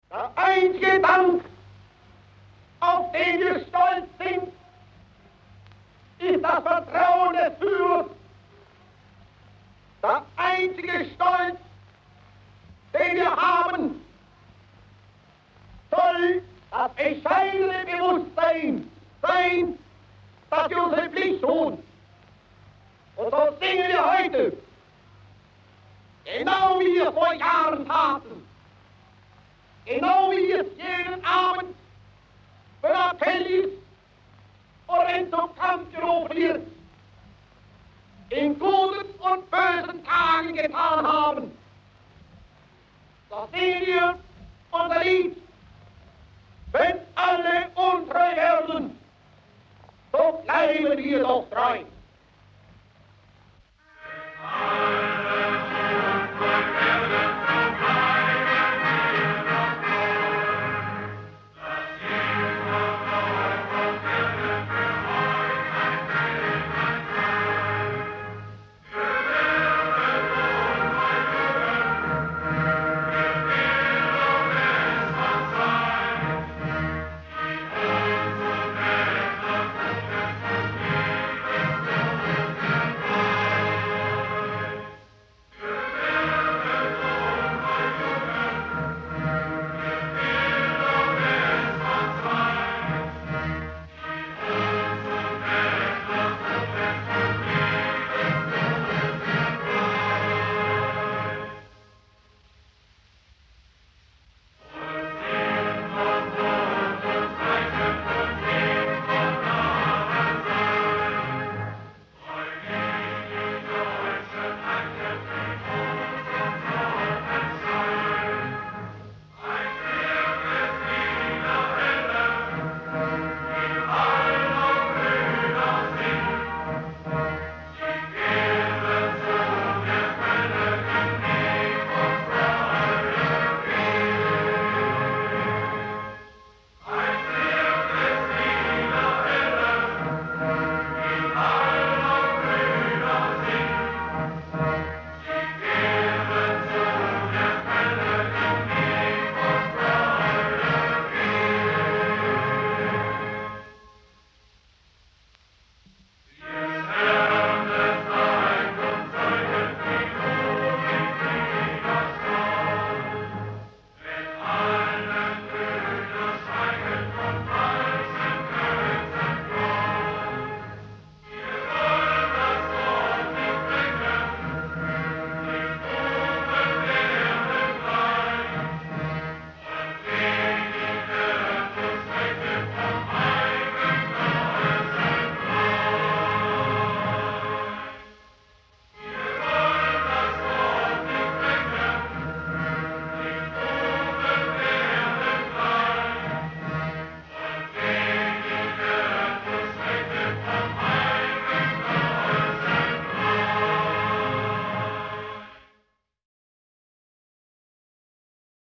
Der einzige Dank, auf den wir stolz sind, ist das Vertrauen des Führers. Der einzige Stolz, den wir haben, soll das entscheidende Bewusstsein sein, dass wir unsere Pflicht tun. Und so singen wir heute, genau wie wir vor Jahren taten, genau wie wir es jeden Abend, wenn Appell ist oder wenn zum Kampf gerufen wird, in guten und bösen Tagen getan haben. So sehen wir